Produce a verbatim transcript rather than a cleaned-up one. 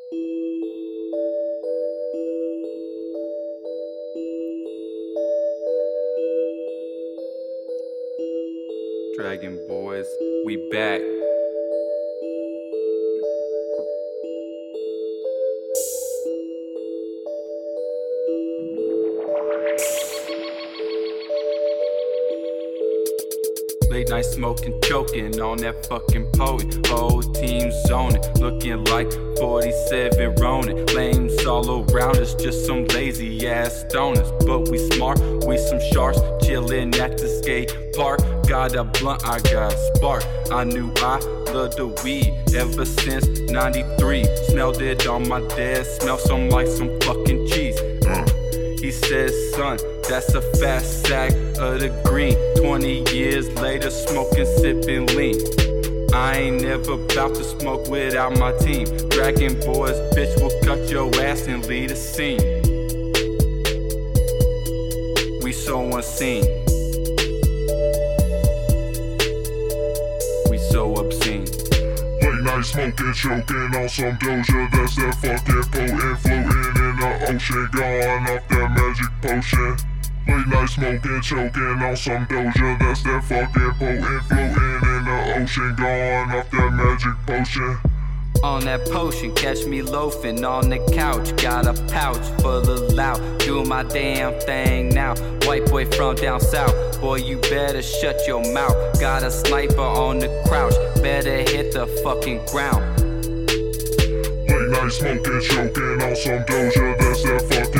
Dragon Boys, we back. Late night smoking, choking on that fucking poet. Whole team zoning, looking like forty-seven Ronin. Lames all around us, just some lazy ass stoners. But we smart, we some sharks, chillin' at the skate park. Got a blunt, I got a spark. I knew I loved the weed ever since ninety-three. Smelled it on my desk, smell some like some fucking cheese. Uh. He says, son, that's a fast sack of the green. Twenty years later, smoking, sipping lean. I ain't never about to smoke without my team. Dragon Boys, bitch, will cut your ass and lead a scene. We so unseen. We so obscene. Late night smoking, choking on some Doja. That's that fucking potent, floating in the ocean, gone off that magic potion. Late night smoking, choking on some Doja. That's that fucking potent, floating in the ocean, gone off that magic potion. On that potion, catch me loafing on the couch. Got a pouch full of loud, doing my damn thing now. White boy from down south, boy you better shut your mouth. Got a sniper on the crouch, better hit the fucking ground. Late night smoking, choking on some Doja. That's that fucking